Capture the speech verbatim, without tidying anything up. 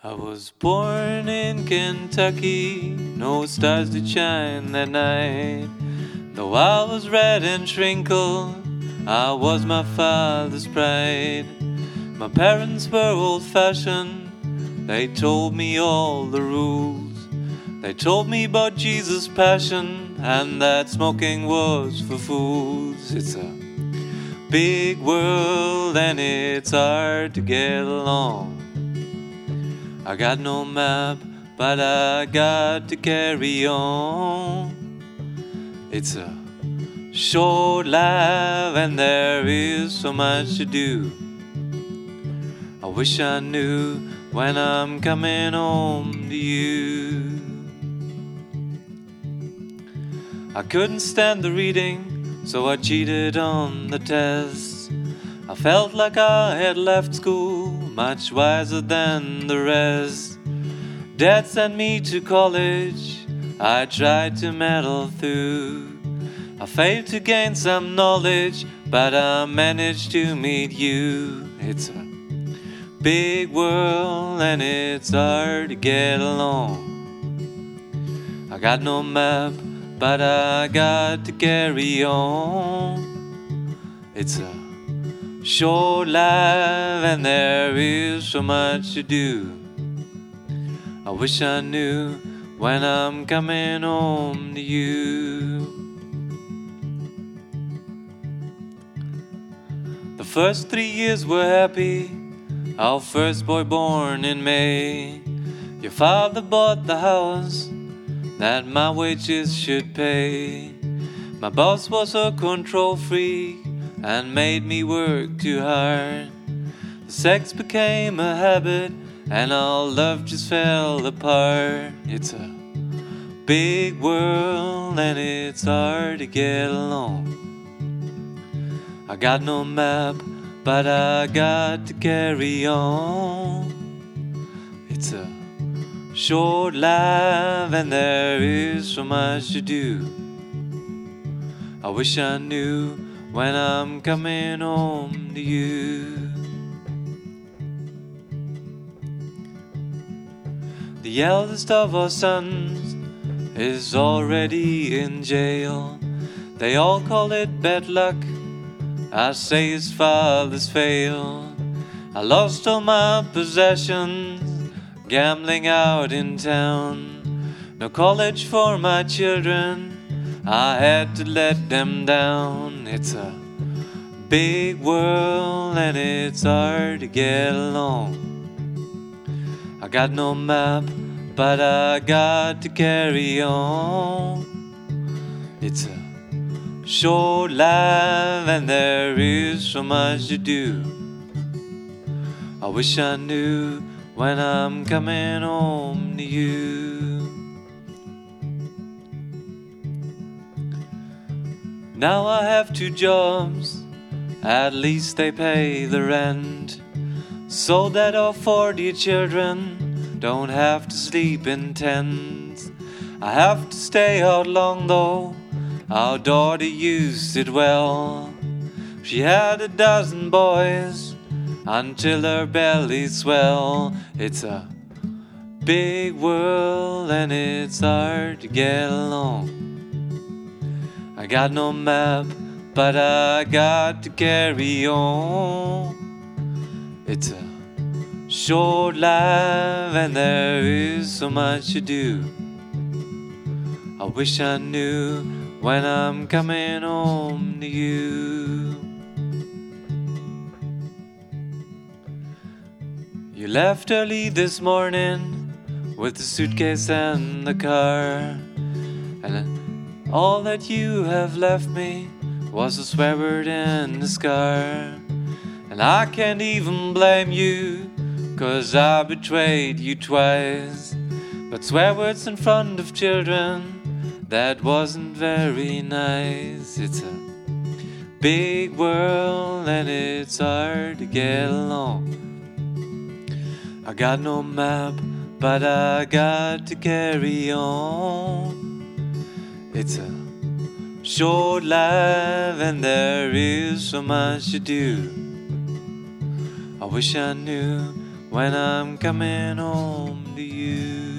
I was born in Kentucky, no stars did shine that night. Though I was red and shrinkled, I was my father's pride. My parents were old-fashioned, they told me all the rules. They told me about Jesus' passion, and that smoking was for fools. It's a big world and it's hard to get along. I got no map, but I got to carry on. It's a short life and there is so much to do. I wish I knew when I'm coming home to you. I couldn't stand the reading, so I cheated on the tests. I felt like I had left school much wiser than the rest. Dad sent me to college, I tried to meddle through. I failed to gain some knowledge, but I managed to meet you. It's a big world and it's hard to get along. I got no map, but I got to carry on. It's a short life and there is so much to do. I wish I knew when I'm coming home to you. The first three years were happy, our first boy born in May. Your father bought the house that my wages should pay. My boss was a control freak and made me work too hard. The sex became a habit and our love just fell apart. It's a big world and it's hard to get along. I got no map, but I got to carry on. It's a short life and there is so much to do. I wish I knew when I'm coming home to you. The eldest of our sons is already in jail. They all call it bad luck, I say his father's failed. I lost all my possessions, gambling out in town. No college for my children, I had to let them down. It's a big world and it's hard to get along. I got no map, but I got to carry on. It's a short life and there is so much to do. I wish I knew when I'm coming home to you. Now I have two jobs, at least they pay the rent, so that our forty children don't have to sleep in tents. I have to stay out long though, our daughter used it well. She had a dozen boys until her belly swell. It's a big world and it's hard to get along. I got no map, but I got to carry on. It's a short life and there is so much to do. I wish I knew when I'm coming home to you. You left early this morning with the suitcase and the car, and all that you have left me was a swear word and a scar. And I can't even blame you, 'cause I betrayed you twice. But swear words in front of children, that wasn't very nice. It's a big world and it's hard to get along. I got no map, but I got to carry on. It's a short life and there is so much to do. I wish I knew when I'm coming home to you.